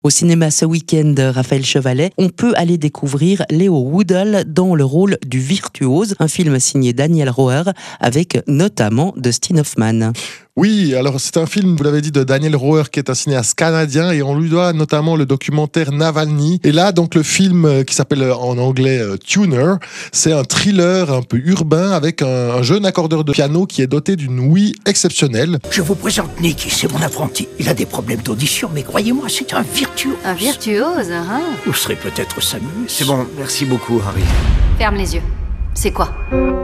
Au cinéma ce week-end, Raphaël Chevalet, on peut aller découvrir Léo Woodall dans le rôle du virtuose, un film signé Daniel Roher avec notamment Dustin Hoffman. Oui, alors c'est un film, vous l'avez dit, de Daniel Roher qui est un cinéaste canadien et on lui doit notamment le documentaire Navalny. Et là, donc le film qui s'appelle en anglais Tuner, c'est un thriller un peu urbain avec un jeune accordeur de piano qui est doté d'une ouïe exceptionnelle. Je vous présente Nicky, c'est mon apprenti. Il a des problèmes d'audition, mais croyez-moi, c'est un virtuose. Un virtuose, hein? Vous serez peut-être sa muse. C'est bon, merci beaucoup, Harry. Ferme les yeux. C'est quoi?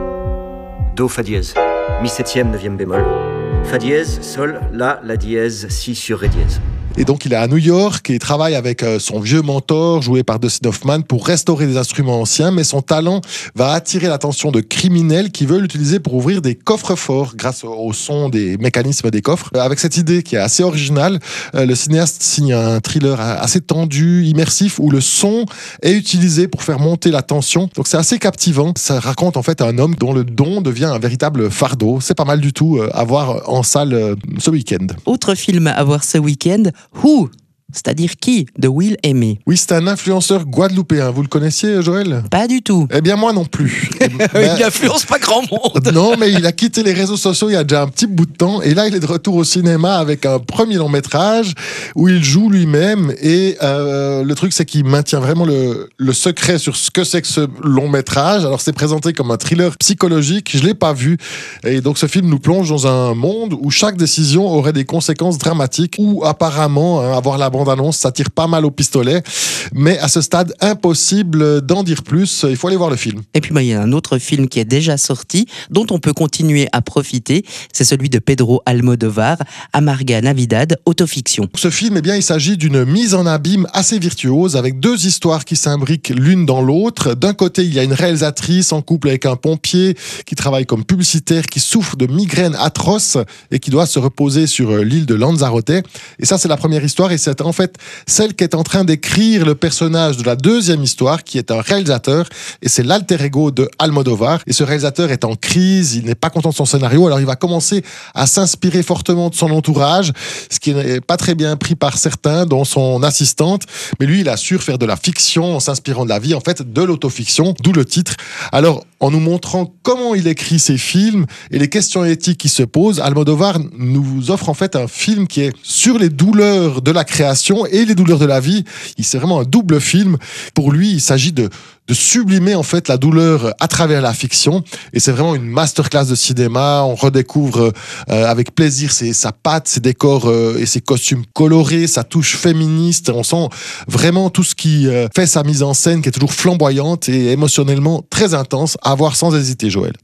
Do, fa dièse. Mi septième, neuvième bémol. Fa dièse, sol, la dièse, si sur ré dièse. Et donc il est à New York et il travaille avec son vieux mentor joué par Dustin Hoffman pour restaurer des instruments anciens, mais son talent va attirer l'attention de criminels qui veulent l'utiliser pour ouvrir des coffres forts grâce au son des mécanismes des coffres. Avec cette idée qui est assez originale, le cinéaste signe un thriller assez tendu, immersif, où le son est utilisé pour faire monter la tension. Donc c'est assez captivant. Ça raconte en fait un homme dont le don devient un véritable fardeau. C'est pas mal du tout à voir en salle ce week-end. Autre film à voir ce week-end, Who, c'est-à-dire qui, de Will Aimé. Oui, c'est un influenceur guadeloupéen. Vous le connaissiez, Joël ? Pas du tout. Eh bien, moi non plus. Il influence pas grand monde. Non, mais il a quitté les réseaux sociaux il y a déjà un petit bout de temps. Et là, il est de retour au cinéma avec un premier long métrage où il joue lui-même. Et le truc, c'est qu'il maintient vraiment le secret sur ce que c'est que ce long métrage. Alors, c'est présenté comme un thriller psychologique. Je l'ai pas vu. Et donc, ce film nous plonge dans un monde où chaque décision aurait des conséquences dramatiques. Où apparemment, avoir la bande-annonce, ça tire pas mal au pistolet. Mais à ce stade, impossible d'en dire plus. Il faut aller voir le film. Et puis, il y a un autre film qui est déjà sorti, dont on peut continuer à profiter. C'est celui de Pedro Almodóvar, Amarga Navidad, autofiction. Ce film, eh bien, il s'agit d'une mise en abîme assez virtuose, avec deux histoires qui s'imbriquent l'une dans l'autre. D'un côté, il y a une réalisatrice en couple avec un pompier qui travaille comme publicitaire, qui souffre de migraines atroces et qui doit se reposer sur l'île de Lanzarote. Et ça, c'est la première histoire, et c'est en fait celle qui est en train d'écrire le personnage de la deuxième histoire, qui est un réalisateur, et c'est l'alter ego de Almodóvar. Et ce réalisateur est en crise, il n'est pas content de son scénario, alors il va commencer à s'inspirer fortement de son entourage, ce qui n'est pas très bien pris par certains, dont son assistante. Mais lui, il assure faire de la fiction en s'inspirant de la vie, en fait, de l'autofiction, d'où le titre. Alors, en nous montrant comment il écrit ses films et les questions éthiques qui se posent, Almodóvar nous offre en fait un film qui est sur les douleurs de la création et les douleurs de la vie. C'est vraiment un double film. Pour lui, il s'agit de sublimer en fait la douleur à travers la fiction, et c'est vraiment une masterclass de cinéma. On redécouvre avec plaisir sa patte, ses décors et ses costumes colorés, sa touche féministe. On sent vraiment tout ce qui fait sa mise en scène, qui est toujours flamboyante et émotionnellement très intense. À voir sans hésiter, Joël.